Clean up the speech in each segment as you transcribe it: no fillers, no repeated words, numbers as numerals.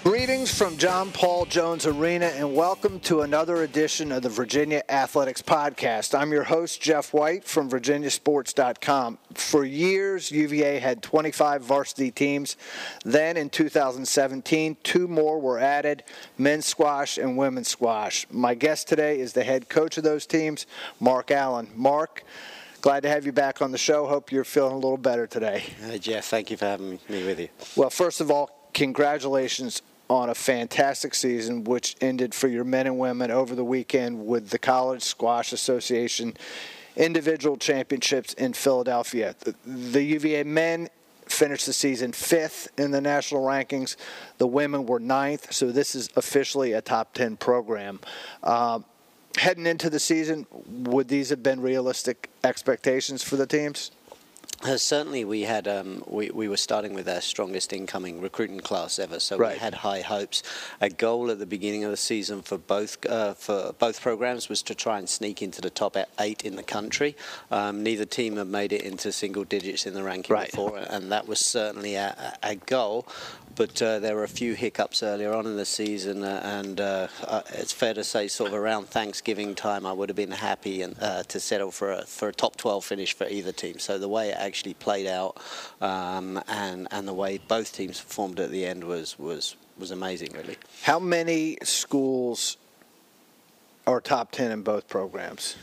Greetings from John Paul Jones Arena and welcome to another edition of the Virginia Athletics Podcast. I'm your host, Jeff White from virginiasports.com. For years, UVA had 25 varsity teams. Then in 2017, two more were added, men's squash and women's squash. My guest today is the head coach of those teams, Mark Allen. Mark, glad to have you back on the show. Hope you're feeling a little better today. Jeff, thank you for having me with you. Well, first of all, congratulations on a fantastic season, which ended for your men and women over the weekend with the College Squash Association individual championships in Philadelphia. The UVA men finished the season 5th in the national rankings. The women were 9th, so this is officially a top 10 program. Heading into the season, would these have been realistic expectations for the teams? Certainly, we had we were starting with our strongest incoming recruiting class ever, so Right. We had high hopes. A goal at the beginning of the season for both programs was to try and sneak into the top 8 in the country. Neither team had made it into single digits in the ranking before, and that was certainly a goal. But there were a few hiccups earlier on in the season, and it's fair to say sort of around Thanksgiving time I would have been happy to settle for a top 12 finish for either team. So the way it actually played out and the way both teams performed at the end was amazing, really. How many schools are top 10 in both programs?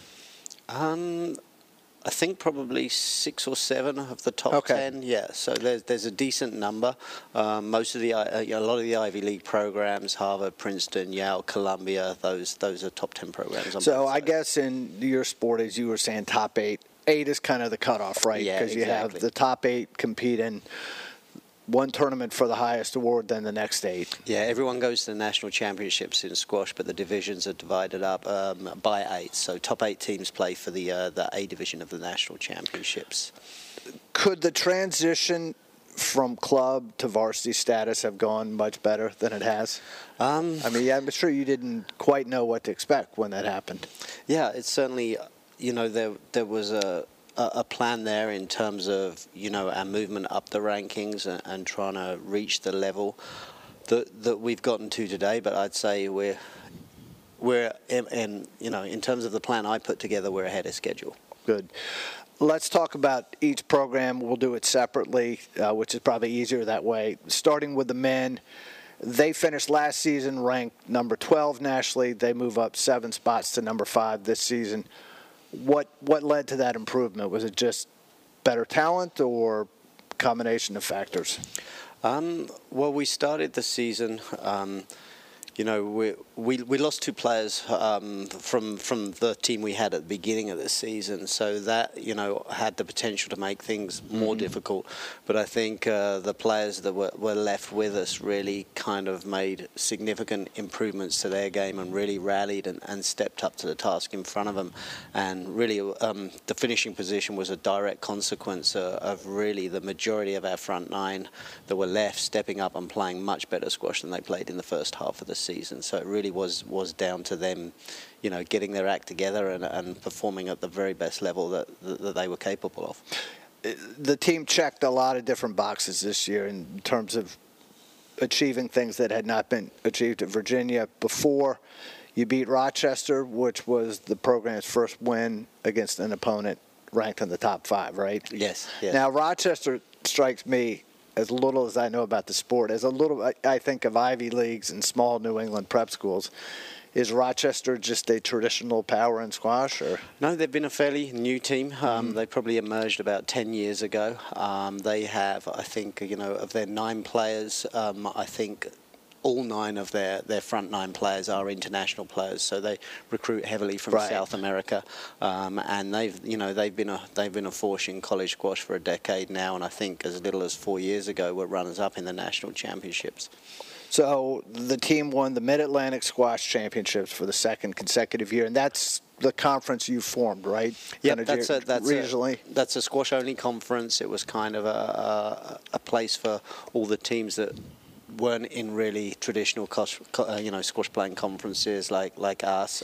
I think probably 6 or 7 of the top 10. Yeah, so there's a decent number. Most of a lot of the Ivy League programs, Harvard, Princeton, Yale, Columbia, those are top 10 programs. So I guess in your sport, as you were saying, top 8. 8 is kind of the cutoff, right? Yeah, because you have the top 8 compete in one tournament for the highest award, then the next 8. Yeah, everyone goes to the national championships in squash, but the divisions are divided up by 8. So top 8 teams play for the A division of the national championships. Could the transition from club to varsity status have gone much better than it has? I mean, I'm sure you didn't quite know what to expect when that happened. Yeah, it's certainly, there was a plan there in terms of, our movement up the rankings and trying to reach the level that we've gotten to today. But I'd say we're in terms of the plan I put together, we're ahead of schedule. Good. Let's talk about each program. We'll do it separately, which is probably easier that way. Starting with the men, they finished last season ranked number 12 nationally. They move up 7 spots to number 5 this season. What led to that improvement? Was it just better talent or combination of factors? Well, we started the season. We lost 2 players from the team we had at the beginning of the season, so that had the potential to make things more difficult. But I think the players that were left with us really kind of made significant improvements to their game and really rallied and stepped up to the task in front of them. And really, the finishing position was a direct consequence of really the majority of our front 9 that were left stepping up and playing much better squash than they played in the first half of the season. So it really was down to them, getting their act together and performing at the very best level that they were capable of. The team checked a lot of different boxes this year in terms of achieving things that had not been achieved at Virginia before. You beat Rochester, which was the program's first win against an opponent ranked in the top 5, right? Yes. Now, Rochester strikes me, as little as I know about the sport, as a little, I think of Ivy Leagues and small New England prep schools. Is Rochester just a traditional power in squash? Or? No, they've been a fairly new team. They probably emerged about 10 years ago. They have, I think, of their 9 players, I think all 9 of their front 9 players are international players, so they recruit heavily from South America, and they've been a force in college squash for a decade now, and I think as little as 4 years ago were runners-up in the national championships. So the team won the Mid-Atlantic Squash Championships for the 2nd consecutive year, and that's the conference you formed, right? Yeah, that's a squash-only conference. It was kind of a place for all the teams that weren't in really traditional squash playing conferences like us,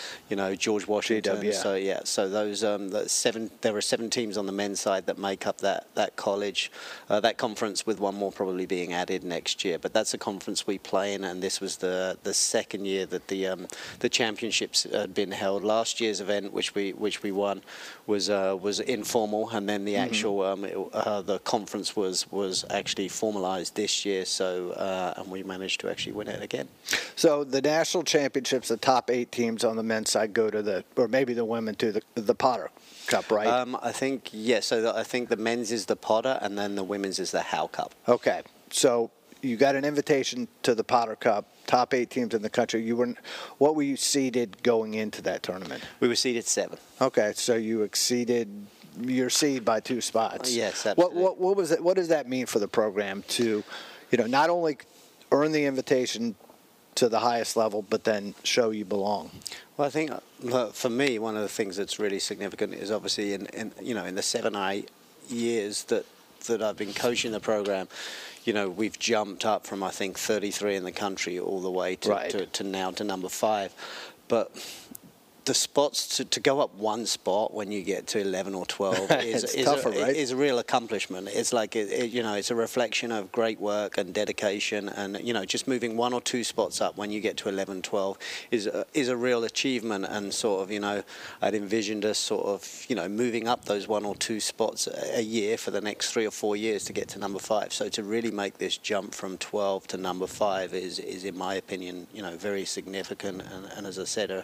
George Washington. GW. So those there are 7 teams on the men's side that make up that college, that conference, with one more probably being added next year. But that's a conference we play in, and this was the second year that the championships had been held. Last year's event, which we won, was informal, and then the actual the conference was actually formalized this year. So and we managed to actually win it again. So the national championships, the top 8 teams on the men's side go to or maybe the women to the Potter Cup, right? I think yes. So I think the men's is the Potter, and then the women's is the Howe Cup. Okay, so you got an invitation to the Potter Cup. Top 8 teams in the country. What were you seeded going into that tournament? We were seeded 7. Okay, so you exceeded your seed by 2 spots. Yes, absolutely. What was it? What does that mean for the program to, not only earn the invitation to the highest level, but then show you belong? Well, I think for me, one of the things that's really significant is obviously in the 7 or 8 years that I've been coaching the program, we've jumped up from, I think, 33 in the country all the way to now to number 5. But the spots to go up 1 spot when you get to 11 or 12 is a real accomplishment. It's like it's a reflection of great work and dedication, and just moving 1 or 2 spots up when you get to 11, 12 is a real achievement. And sort of I'd envisioned us sort of moving up those 1 or 2 spots a year for the next 3 or 4 years to get to number 5. So to really make this jump from 12 to number 5 is in my opinion very significant, and as I said,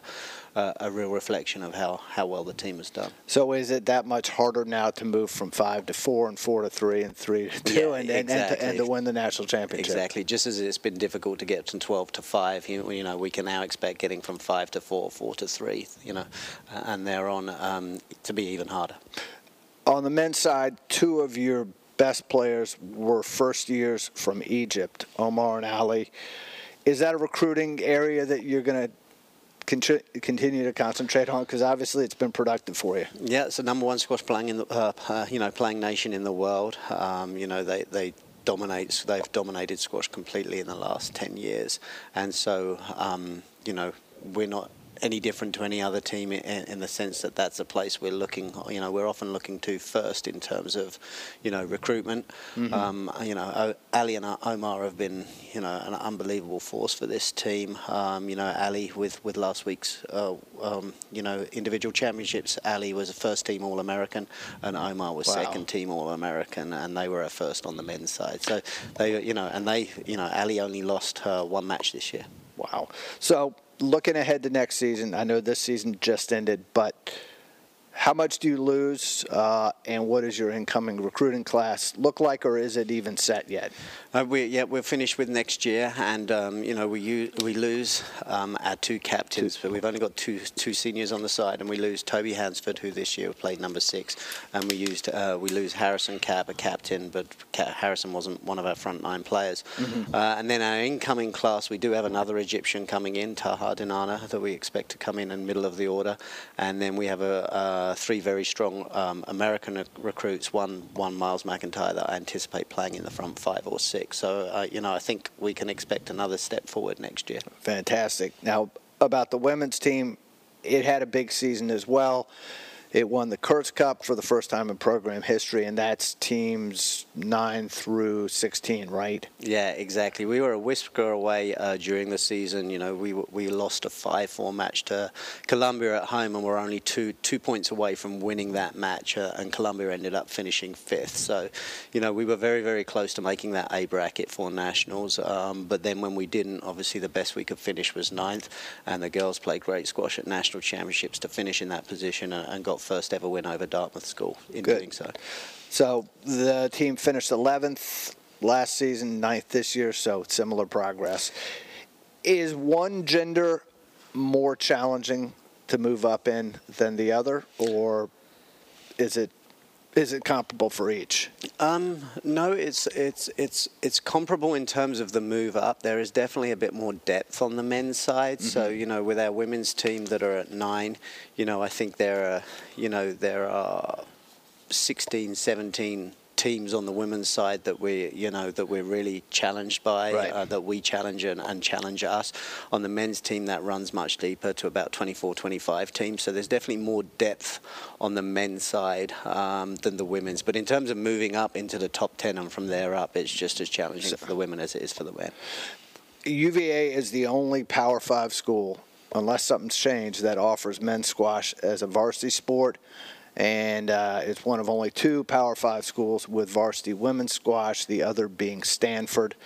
a real reflection of how well the team has done. So is it that much harder now to move from 5 to 4 and 4 to 3 and 3 to 2 and to win the national championship? Exactly. Just as it's been difficult to get from 12 to 5, we can now expect getting from 5 to 4, 4 to 3, and thereon to be even harder. On the men's side, 2 of your best players were first years from Egypt, Omar and Ali. Is that a recruiting area that you're going to continue to concentrate on, because obviously it's been productive for you? Yeah, it's the number 1 squash playing in the playing nation in the world. They've dominated squash completely in the last 10 years, and so we're not any different to any other team in the sense that that's a place we're looking. We're often looking to first in terms of recruitment. Ali and Omar have been an unbelievable force for this team. Ali with last week's individual championships, Ali was a first team All-American and Omar was second team All-American, and they were a first on the men's side. So Ali only lost 1 match this year. Wow. So looking ahead to next season, I know this season just ended, but how much do you lose, and what does your incoming recruiting class look like, or is it even set yet? We're finished with next year, and we lose our 2 captains, but we've only got two seniors on the side, and we lose Toby Hansford, who this year played number 6, and we lose Harrison Cabb, a captain, but Harrison wasn't one of our front 9 players. And then our incoming class, we do have another Egyptian coming in, Taha Dinana, that we expect to come in the middle of the order, and then we have 3 very strong American recruits, one Miles McIntyre that I anticipate playing in the front 5 or 6. So, I think we can expect another step forward next year. Fantastic. Now, about the women's team, it had a big season as well. It won the Kurtz Cup for the first time in program history, and that's teams 9 through 16, right? Yeah, exactly. We were a whisker away during the season. We lost a 5-4 match to Columbia at home, and we're only two points away from winning that match, and Columbia ended up finishing 5th. So, we were very, very close to making that A bracket for nationals, but then when we didn't, obviously the best we could finish was 9th, and the girls played great squash at national championships to finish in that position and got first ever win over Dartmouth School in doing so. So the team finished 11th last season, 9th this year, so similar progress. Is one gender more challenging to move up in than the other, or is it comparable for each? No, it's comparable in terms of the move up. There is definitely a bit more depth on the men's side. So with our women's team that are at 9, I think there are 16, 17 teams on the women's side that we're really challenged by, right. that we challenge and challenge us. On the men's team, that runs much deeper to about 24, 25 teams. So there's definitely more depth on the men's side than the women's. But in terms of moving up into the top 10 and from there up, it's just as challenging for the women as it is for the men. UVA is the only Power 5 school, unless something's changed, that offers men's squash as a varsity sport. And it's one of only 2 Power 5 schools with varsity women's squash, the other being Stanford.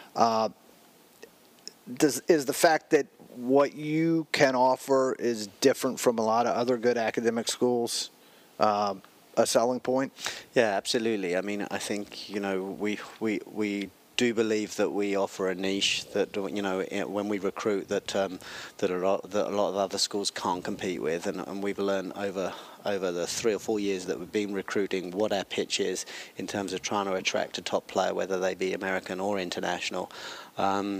Is the fact that what you can offer is different from a lot of other good academic schools a selling point? Yeah, absolutely. I mean, I think, we do believe that we offer a niche that, when we recruit that a lot of other schools can't compete with, and we've learned over the 3 or 4 years that we've been recruiting what our pitch is in terms of trying to attract a top player, whether they be American or international. And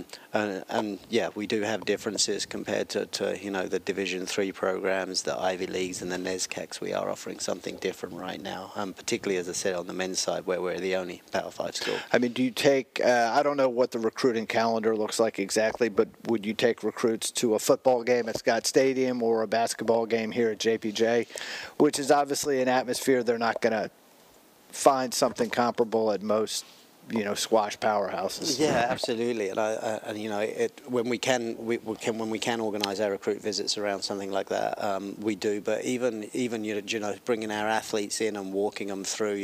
we do have differences compared to the Division III programs, the Ivy Leagues and the NESCACs. We are offering something different right now, particularly, as I said, on the men's side, where we're the only Power 5 school. I mean, do you take, I don't know what the recruiting calendar looks like exactly, but would you take recruits to a football game at Scott Stadium or a basketball game here at JPJ, which is obviously an atmosphere they're not going to find something comparable at most squash powerhouses? Yeah, absolutely. And when we can organise our recruit visits around something like that, we do. But even bringing our athletes in and walking them through,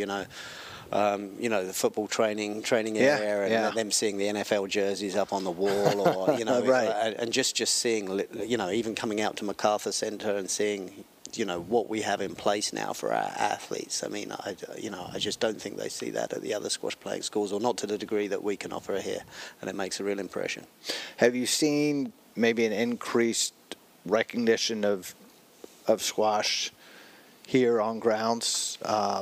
the football training area, and them seeing the NFL jerseys up on the wall, or right. And just seeing, even coming out to MacArthur Center and seeing, what we have in place now for our athletes. I mean, I just don't think they see that at the other squash playing schools, or not to the degree that we can offer here, and it makes a real impression. Have you seen maybe an increased recognition of squash here on grounds,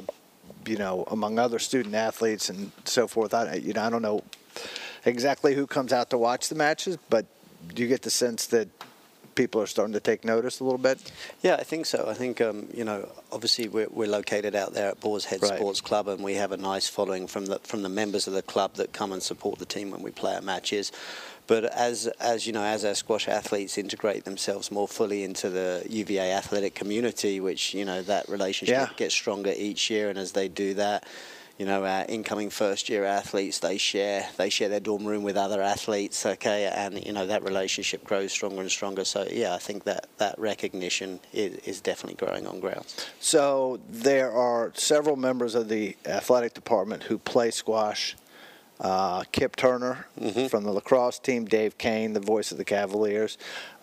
among other student athletes and so forth? I don't know exactly who comes out to watch the matches, but do you get the sense that people are starting to take notice a little bit? Yeah, I think so. I think, obviously we're located out there at Boar's Head Sports Club, and we have a nice following from the members of the club that come and support the team when we play our matches. But as our squash athletes integrate themselves more fully into the UVA athletic community, which, that relationship gets stronger each year, and as they do that, our incoming first-year athletes, they share their dorm room with other athletes, and, that relationship grows stronger and stronger. So, I think that recognition is definitely growing on grounds. So there are several members of the athletic department who play squash. Kip Turner from the lacrosse team, Dave Kane, the voice of the Cavaliers.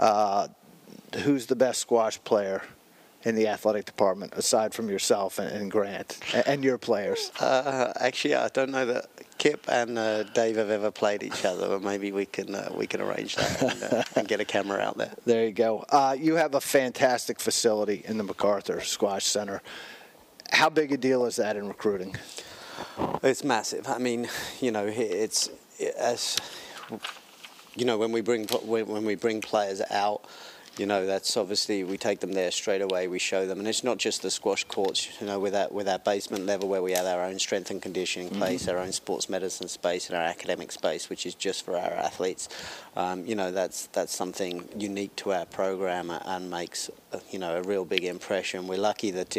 Who's the best squash player in the athletic department, aside from yourself and Grant and your players? Actually, I don't know that Kip and Dave have ever played each other, but maybe we can arrange that and get a camera out there. There you go. You have a fantastic facility in the MacArthur Squash Center. How big a deal is that in recruiting? It's massive. I mean, it's as when we bring players out. That's obviously, we take them there straight away, we show them. And it's not just the squash courts, with our basement level where we have our own strength and conditioning place, our own sports medicine space, and our academic space, which is just for our athletes. That's something unique to our program and makes, a real big impression. We're lucky that,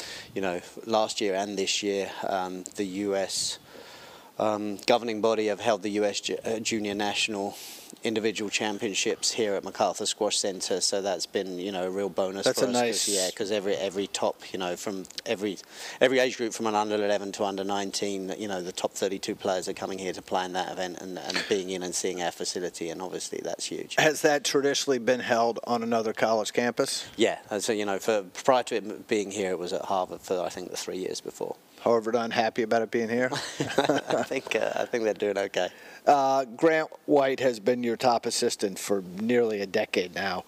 last year and this year, the U.S. Governing body have held the U.S. Junior National individual championships here at MacArthur Squash Center, so that's been a real bonus that's for us. Nice. Because every top, from every age group from an under 11 to under 19, the top 32 players are coming here to play in that event and being in and seeing our facility, and obviously that's huge. Has that traditionally been held on another college campus? Yeah, so prior to it being here, it was at Harvard for I think the 3 years before. Harvard unhappy about it being here? I think they're doing okay. Grant White has been your top assistant for nearly a decade now.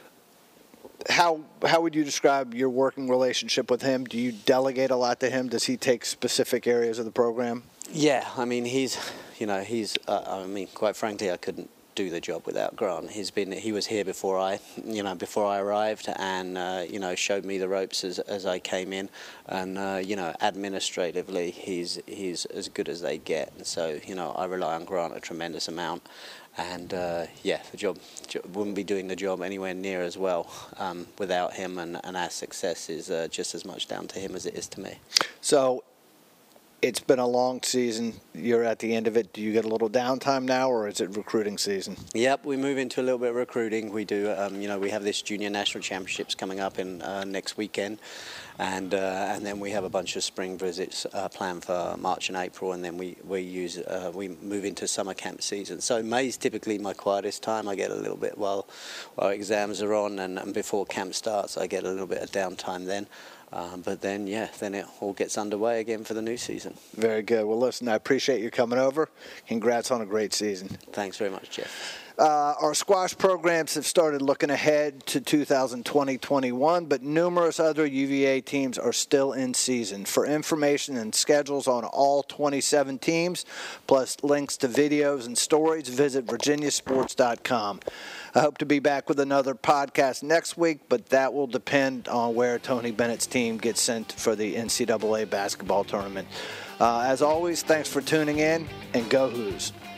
How would you describe your working relationship with him? Do you delegate a lot to him? Does he take specific areas of the program? Yeah, I mean, he's quite frankly, I couldn't do the job without Grant. He was here before I arrived, and showed me the ropes as I came in, and administratively he's as good as they get. And so I rely on Grant a tremendous amount. And the job wouldn't be doing the job anywhere near as well without him, and our success is just as much down to him as it is to me. So it's been a long season. You're at the end of it. Do you get a little downtime now, or is it recruiting season? Yep, we move into a little bit of recruiting. We do, we have this junior national championships coming up in next weekend, and then we have a bunch of spring visits planned for March and April, and then we move into summer camp season. So May's typically my quietest time. I get a little bit while exams are on, and before camp starts, I get a little bit of downtime then. But then it all gets underway again for the new season. Very good. Well, listen, I appreciate you coming over. Congrats on a great season. Thanks very much, Jeff. Our squash programs have started looking ahead to 2020-21, but numerous other UVA teams are still in season. For information and schedules on all 27 teams, plus links to videos and stories, visit virginiasports.com. I hope to be back with another podcast next week, but that will depend on where Tony Bennett's team gets sent for the NCAA basketball tournament. As always, thanks for tuning in, and go Hoos.